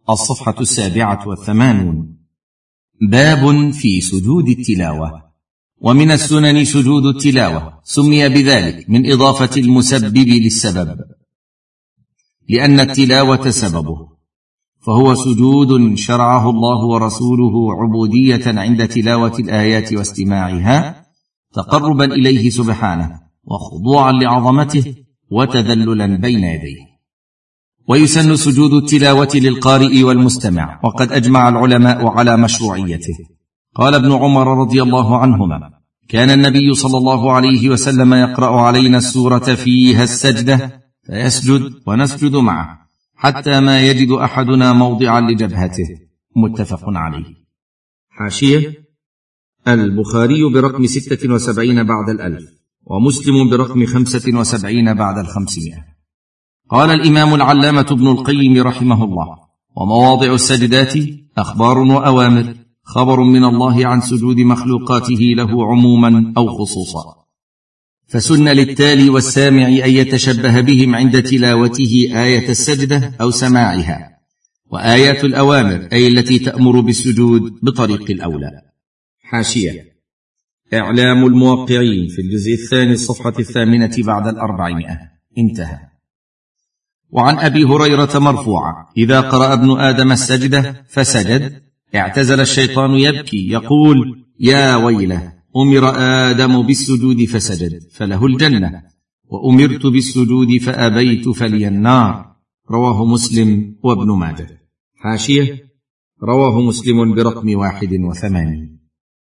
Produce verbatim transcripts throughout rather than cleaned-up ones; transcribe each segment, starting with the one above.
الصفحة السابعة والثمانون. باب في سجود التلاوة. ومن السنن سجود التلاوة، سمي بذلك من إضافة المسبب للسبب، لأن التلاوة سببه، فهو سجود شرعه الله ورسوله عبودية عند تلاوة الآيات واستماعها، تقربا إليه سبحانه وخضوعا لعظمته وتذللا بين يديه. ويسن سجود التلاوة للقارئ والمستمع، وقد أجمع العلماء على مشروعيته. قال ابن عمر رضي الله عنهما: كان النبي صلى الله عليه وسلم يقرأ علينا السورة فيها السجدة فيسجد ونسجد معه حتى ما يجد أحدنا موضعا لجبهته. متفق عليه. حاشية: البخاري برقم ستة وسبعين بعد الألف، ومسلم برقم خمسة وسبعين بعد الخمسمائة. قال الإمام العلامة ابن القيم رحمه الله: ومواضع السجدات أخبار وأوامر، خبر من الله عن سجود مخلوقاته له عموما أو خصوصا، فسن للتالي والسامع أن يتشبه بهم عند تلاوته آية السجدة أو سماعها. وآيات الأوامر أي التي تأمر بالسجود بطريق الأولى. حاشية: إعلام الموقعين في الجزء الثاني الصفحة الثامنة بعد الأربعمائة. انتهى. وعن أبي هريرة مرفوعا: إذا قرأ ابن آدم السجدة فسجد اعتزل الشيطان يبكي يقول: يا ويله، أمر آدم بالسجود فسجد فله الجنة، وأمرت بالسجود فأبيت فلي النار. رواه مسلم وابن ماجه. حاشية: رواه مسلم برقم واحد وثمانين.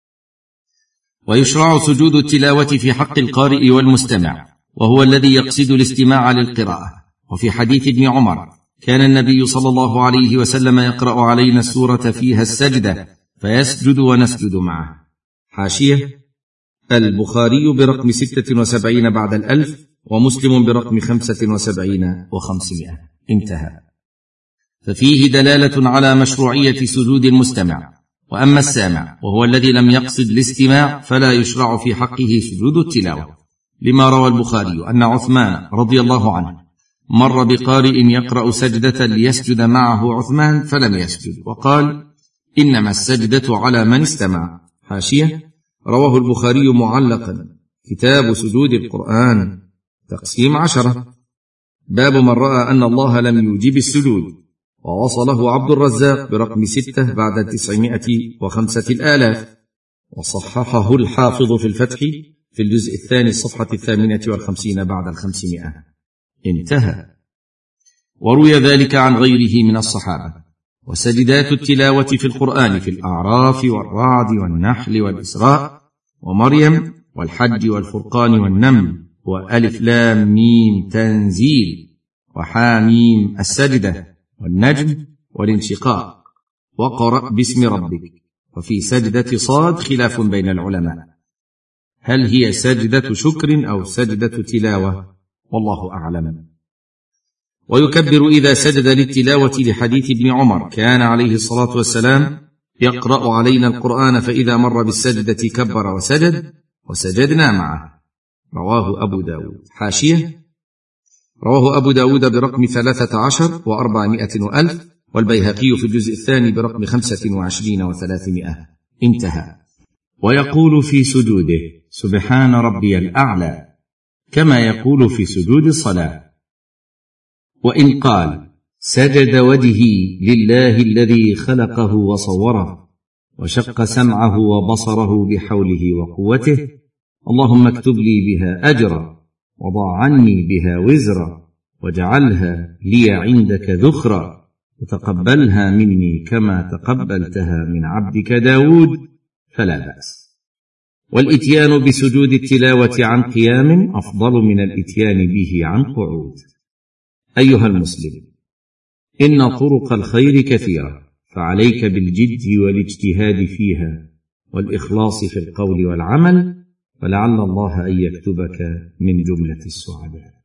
ويشرع سجود التلاوة في حق القارئ والمستمع، وهو الذي يقصد الاستماع للقراءة. وفي حديث ابن عمر: كان النبي صلى الله عليه وسلم يقرأ علينا السورة فيها السجدة فيسجد ونسجد معه. حاشية: البخاري برقم ستة وسبعين بعد الألف، ومسلم برقم خمسة وسبعين وخمسمائة. انتهى. ففيه دلالة على مشروعية سجود المستمع. وأما السامع وهو الذي لم يقصد الاستماع فلا يشرع في حقه سجود التلاوة، لما روى البخاري أن عثمان رضي الله عنه مر بقارئ يقرأ سجدة ليسجد معه عثمان فلم يسجد، وقال: إنما السجدة على من استمع. حاشية: رواه البخاري معلقا، كتاب سجود القرآن، تقسيم عشرة. باب من رأى أن الله لم يوجب السجود، ووصله عبد الرزاق برقم ستة بعد تسعمائة وخمسة الآلاف، وصححه الحافظ في الفتح في الجزء الثاني الصفحة الثامنة والخمسين بعد الخمسمائة. انتهى. وروي ذلك عن غيره من الصحابة. وسجدات التلاوة في القرآن في الأعراف والرعد والنحل والإسراء ومريم والحج والفرقان والنمل وألف لام ميم تنزيل وحاميم السجدة والنجم والانشقاق وقرأ باسم ربك. وفي سجدة صاد خلاف بين العلماء، هل هي سجدة شكر أو سجدة تلاوة؟ والله أعلم. ويكبر إذا سجد للتلاوة لحديث ابن عمر: كان عليه الصلاة والسلام يقرأ علينا القرآن فإذا مر بالسجدة كبر وسجد وسجدنا معه. رواه أبو داود. حاشية: رواه أبو داود برقم ثلاثة عشر وأربعمائة وألف، والبيهقي في الجزء الثاني برقم خمسة وعشرين وثلاثمائة. انتهى. ويقول في سجوده: سبحان ربي الأعلى، كما يقول في سجود الصلاة. وإن قال: سجد وجهي لله الذي خلقه وصوره وشق سمعه وبصره بحوله وقوته، اللهم اكتب لي بها أجرا وضع عني بها وزرا واجعلها لي عندك ذخرا وتقبلها مني كما تقبلتها من عبدك داود، فلا بأس. والإتيان بسجود التلاوة عن قيام أفضل من الإتيان به عن قعود. أيها المسلم، إن طرق الخير كثيرة، فعليك بالجد والاجتهاد فيها والإخلاص في القول والعمل، فلعل الله أن يكتبك من جملة السعداء.